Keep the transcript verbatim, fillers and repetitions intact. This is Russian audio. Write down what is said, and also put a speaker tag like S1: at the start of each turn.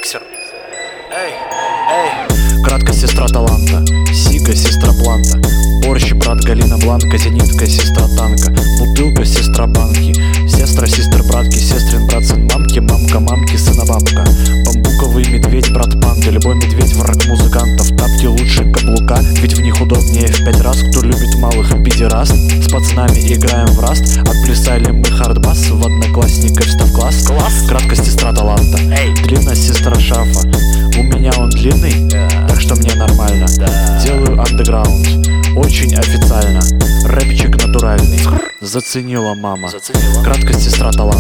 S1: миксер. Эй, эй.
S2: Кратко сестра таланта, Сига сестра Планта, Борщ брат Галина Бланка, Зенитка сестра танка, Бутылка сестра банки, Сестра сестра братки, Сестрин брат сын мамки, Мамка мамки сына бабка, Бамбуковый медведь брат панда, Любой медведь враг музыкантов, Тапки лучше каблука, ведь в них удобнее в пять раз. Кто любит малых педераст, с пацанами играем в раст. Отплясали мы хардбас, в одноклассников встав класс.
S1: Класс.
S2: Кратко сестра таланта,
S1: Эй.
S2: Длинная сестра шафа, у меня он длинный,
S1: Да.
S2: так что мне нормально.
S1: Да.
S2: Делаю андеграунд, очень официально, рэпчик натуральный, заценила мама.
S1: Заценила.
S2: Кратко сестра таланта.